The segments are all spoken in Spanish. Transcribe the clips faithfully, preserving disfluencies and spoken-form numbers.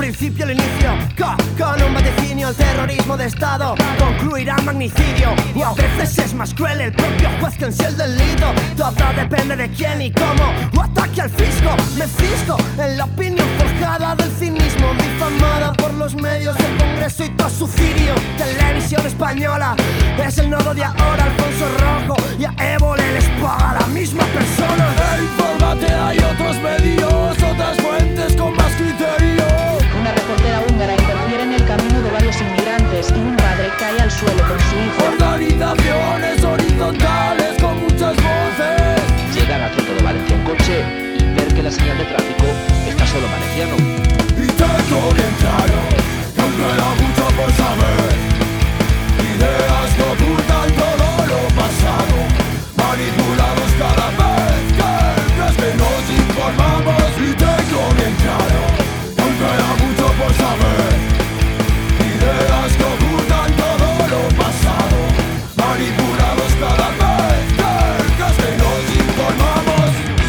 principio al inicio, co con un vaticinio. El terrorismo de Estado concluirá en magnicidio, y a veces es más cruel el propio juez que en sí el delito. Todo depende de quién y cómo, o ataque al fisco. Me fisco en la opinión forjada del cinismo, difamada por los medios del Congreso y todo suicidio. Televisión española es el nodo de ahora. Alfonso Rojo y a Évole les paga la misma persona. E infórmate, hay otros medios, otras fuentes con más criterio. Una reportera húngara interfiere en el camino de varios inmigrantes y un padre cae al suelo con su hijo. Organizaciones horizontales con muchas voces. Llegar al centro de Valencia en coche y ver que la señal de tráfico está solo valenciano. Y tengo bien claro que aún queda mucho por saber. Ideas que ocultan todo lo pasado, manipulados cada vez que crees que nos informamos. Y tengo bien claro que aún queda mucho por saber. Ideas que ocultan todo lo pasado, manipulados cada vez que crees que nos informamos.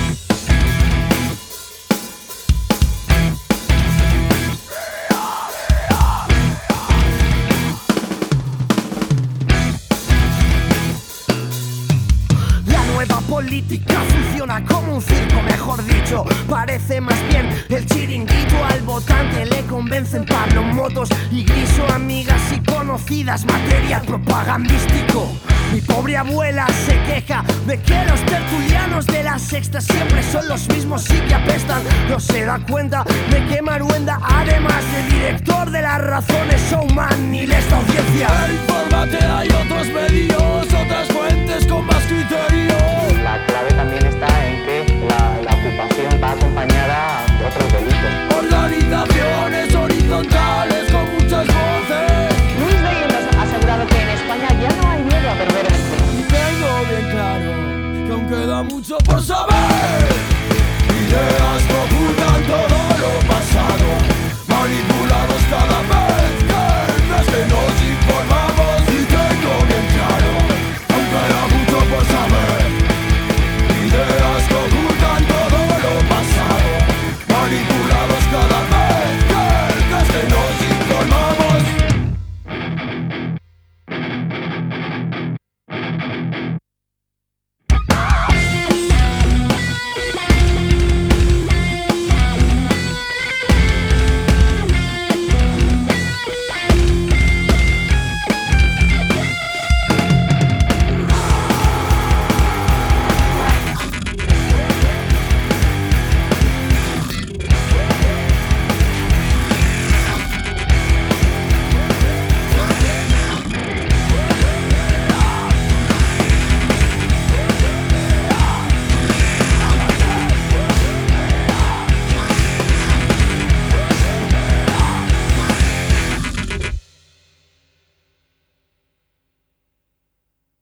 Política funciona como un circo, mejor dicho. Parece más bien el chiringuito. Al votante le convencen Pablo Motos y Griso, amigas y conocidas, material propagandístico. Mi pobre abuela se queja de que los tertulianos de la Sexta siempre son los mismos y que apestan. No se da cuenta de que Maruenda, además de director de Las Razones, showman ni les da audiencia. E infórmate, hay otros medios, otras fuentes con más criterio. La clave también está